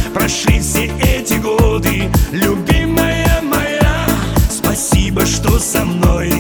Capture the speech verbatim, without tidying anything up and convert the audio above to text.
прошли все эти годы. Любимая моя, спасибо, что со мной.